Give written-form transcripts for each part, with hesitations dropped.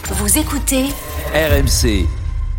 Vous écoutez RMC.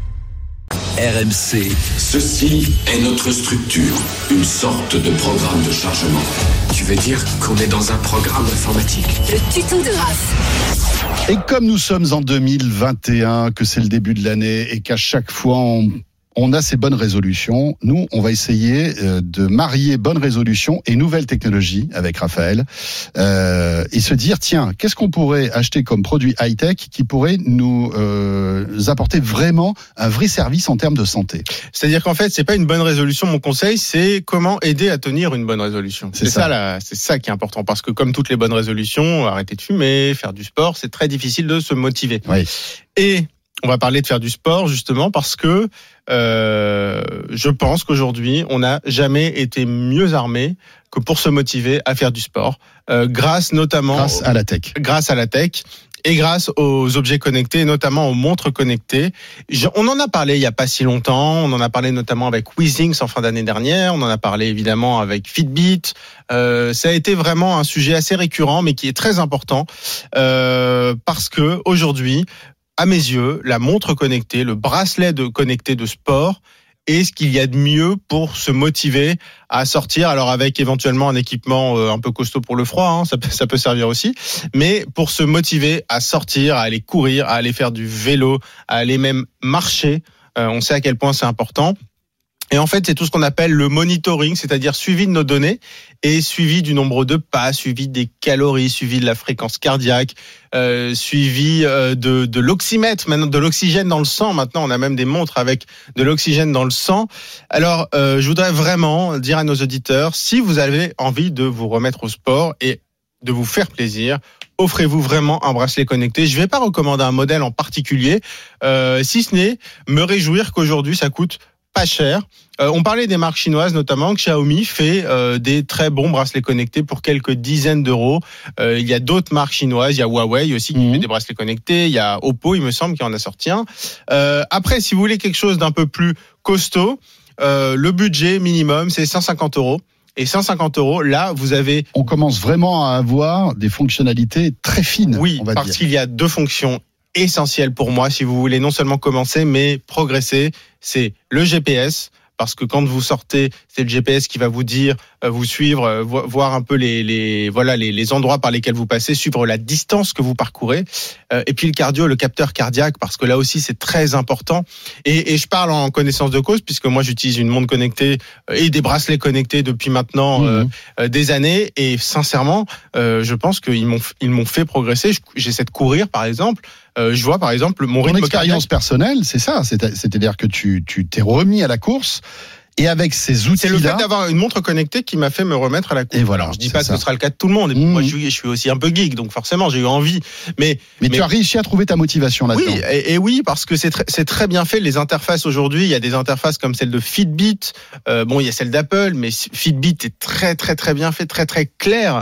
RMC. Ceci est notre structure, une sorte de programme de chargement. Tu veux dire qu'on est dans un programme informatique? le tuto de Raph. Et comme nous sommes en 2021, que c'est le début de l'année et qu'à chaque fois on a ces bonnes résolutions, nous on va essayer de marier bonnes résolutions et nouvelles technologies avec Raphaël et se dire tiens, qu'est-ce qu'on pourrait acheter comme produit high-tech qui pourrait nous apporter vraiment un vrai service en termes de santé. C'est-à-dire qu'en fait, c'est pas une bonne résolution. Mon conseil, c'est comment aider à tenir une bonne résolution. C'est ça qui est important, parce que comme toutes les bonnes résolutions, arrêter de fumer, faire du sport, c'est très difficile de se motiver. Oui. Et on va parler de faire du sport justement parce que je pense qu'aujourd'hui, on n'a jamais été mieux armé que pour se motiver à faire du sport, grâce à la tech. Grâce à la tech. Et grâce aux objets connectés, notamment aux montres connectées. On en a parlé il n'y a pas si longtemps. On en a parlé notamment avec Withings en fin d'année dernière. On en a parlé évidemment avec Fitbit. Ça a été vraiment un sujet assez récurrent, mais qui est très important parce que aujourd'hui, à mes yeux, la montre connectée, le bracelet connecté de sport est ce qu'il y a de mieux pour se motiver à sortir. Alors avec éventuellement un équipement un peu costaud pour le froid, ça peut servir aussi. Mais pour se motiver à sortir, à aller courir, à aller faire du vélo, à aller même marcher, on sait à quel point c'est important. Et en fait, c'est tout ce qu'on appelle le monitoring, c'est-à-dire suivi de nos données et suivi du nombre de pas, suivi des calories, suivi de la fréquence cardiaque, suivi de l'oxymètre, maintenant de l'oxygène dans le sang. Maintenant, on a même des montres avec de l'oxygène dans le sang. Alors, je voudrais vraiment dire à nos auditeurs, si vous avez envie de vous remettre au sport et de vous faire plaisir, offrez-vous vraiment un bracelet connecté. Je ne vais pas recommander un modèle en particulier, si ce n'est me réjouir qu'aujourd'hui, ça coûte pas cher. On parlait des marques chinoises, notamment que Xiaomi fait des très bons bracelets connectés pour quelques dizaines d'euros. Il y a d'autres marques chinoises, il y a Huawei aussi qui fait des bracelets connectés, il y a Oppo, il me semble, qui en a sorti un. Après, si vous voulez quelque chose d'un peu plus costaud, le budget minimum, c'est 150 euros. Et 150 euros, là, vous avez... On commence vraiment à avoir des fonctionnalités très fines, oui, on va dire. Parce qu'il y a deux fonctions essentiel pour moi, si vous voulez non seulement commencer, mais progresser, c'est le GPS. Parce que quand vous sortez, c'est le GPS qui va vous dire, vous suivre, voir un peu les endroits par lesquels vous passez, suivre la distance que vous parcourez. Et puis le cardio, le capteur cardiaque, parce que là aussi c'est très important. Et je parle en connaissance de cause, puisque moi j'utilise une montre connectée et des bracelets connectés depuis maintenant des années. Et sincèrement, je pense qu'ils m'ont fait progresser. J'essaie de courir, par exemple. Je vois par exemple mon rythme cardiaque. Ton expérience personnelle, c'est ça. C'est-à-dire que tu t'es remis à la course. Et avec ces outils-là... C'est le fait d'avoir une montre connectée qui m'a fait me remettre à la course. Et voilà. Alors, je dis pas que ce sera le cas de tout le monde. Et moi, je suis aussi un peu geek, donc forcément, j'ai eu envie. Mais tu as réussi à trouver ta motivation là-dedans. Oui, et oui, parce que c'est très bien fait. Les interfaces aujourd'hui, il y a des interfaces comme celle de Fitbit. Il y a celle d'Apple, mais Fitbit est très, très, très bien fait, très, très clair.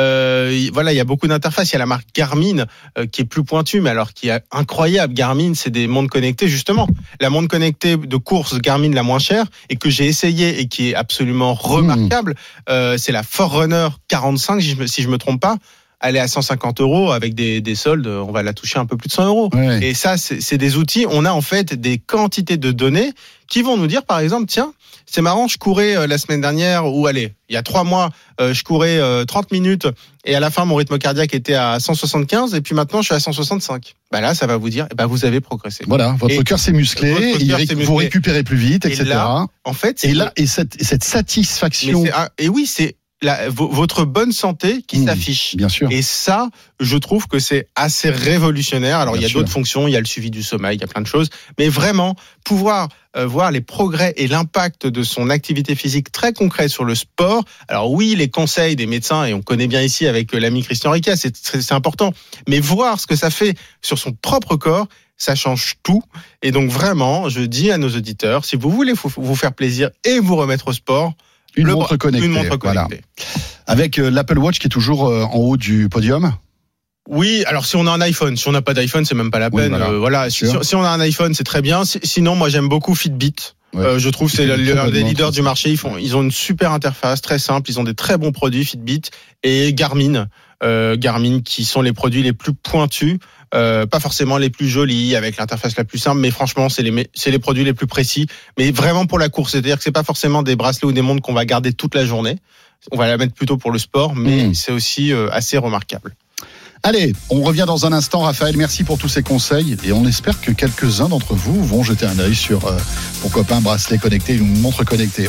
Il y a beaucoup d'interfaces. Il y a la marque Garmin qui est plus pointue, mais alors qui est incroyable. Garmin, c'est des montres connectées, justement. La montre connectée de course Garmin la moins chère et que j'ai essayé et qui est absolument remarquable, c'est la Forerunner 45, si je me trompe pas. Elle est à 150 euros avec des soldes, on va la toucher un peu plus de 100 euros. Ouais. Et ça, c'est des outils. On a en fait des quantités de données qui vont nous dire, par exemple, tiens, c'est marrant, je courais la semaine dernière, il y a 3 mois, je courais 30 minutes et à la fin, mon rythme cardiaque était à 175 et puis maintenant, je suis à 165. Là, ça va vous dire, vous avez progressé. Voilà, votre cœur s'est musclé, vous récupérez plus vite, etc. Et là, en fait, cette satisfaction... c'est votre bonne santé qui s'affiche. Bien sûr. Et ça, je trouve que c'est assez révolutionnaire. Alors, il y a d'autres fonctions, il y a le suivi du sommeil, il y a plein de choses. Mais vraiment, pouvoir voir les progrès et l'impact de son activité physique très concret sur le sport. Alors oui, les conseils des médecins, et on connaît bien ici avec l'ami Christian Riquet, c'est important. Mais voir ce que ça fait sur son propre corps, ça change tout. Et donc vraiment, je dis à nos auditeurs, si vous voulez vous faire plaisir et vous remettre au sport, une montre connectée. Voilà. Avec l'Apple Watch qui est toujours en haut du podium. Oui, alors si on a un iPhone, si on n'a pas d'iPhone, c'est même pas la peine. Voilà. Si on a un iPhone, c'est très bien. Sinon, moi j'aime beaucoup Fitbit. Ouais. Je trouve que c'est l'un des leaders du marché. Ils ont une super interface, très simple. Ils ont des très bons produits, Fitbit et Garmin. Garmin qui sont les produits les plus pointus, pas forcément les plus jolis avec l'interface la plus simple, mais franchement c'est les produits les plus précis, mais vraiment pour la course. C'est-à-dire que c'est pas forcément des bracelets ou des montres qu'on va garder toute la journée. On va la mettre plutôt pour le sport, mais c'est aussi assez remarquable. Allez, on revient dans un instant. Raphaël, merci pour tous ces conseils et on espère que quelques-uns d'entre vous vont jeter un œil sur pourquoi pas un bracelet connecté, une montre connectée.